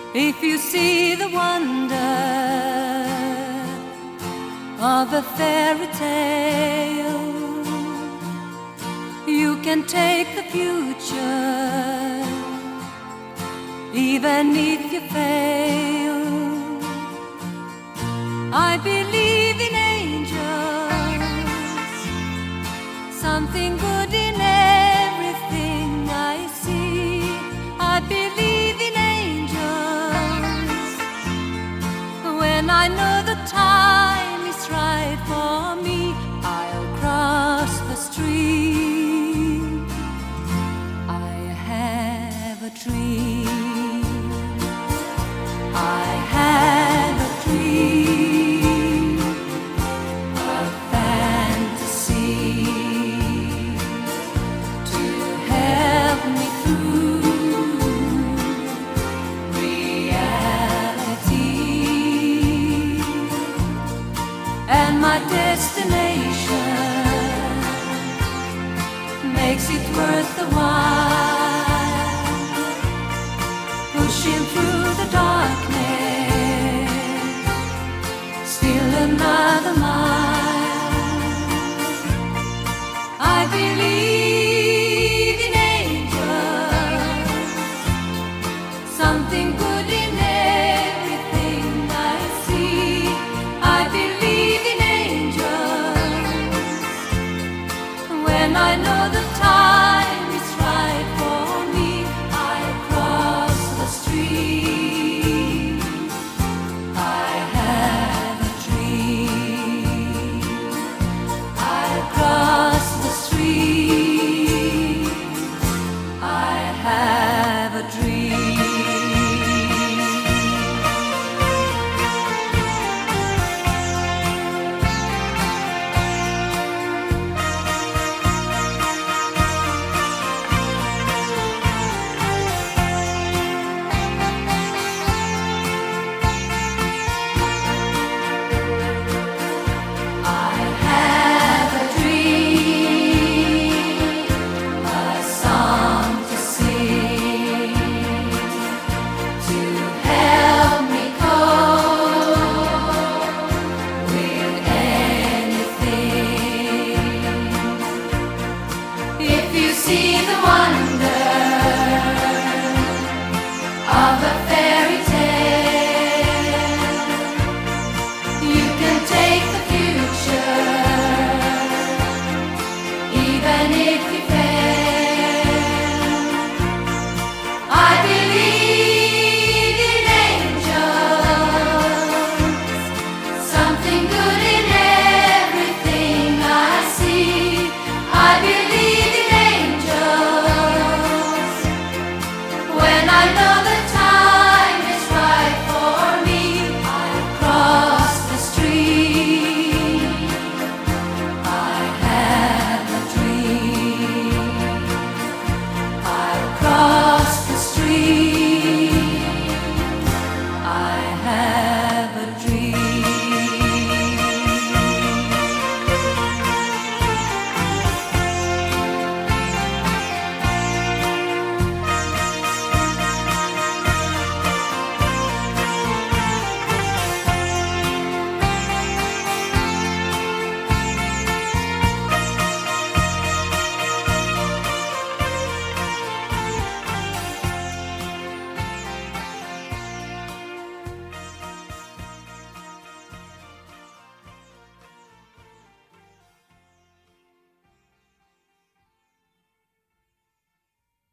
If you see the wonder of a fairy tale, you can take the future, even if you fail. I believe in angels, something good in everything I see. I believe in angels when I know the time is right for me. I'll cross the street. I have a dream. I have a dream, a fantasy to help me through reality. And my destination makes it worth the while, pushing through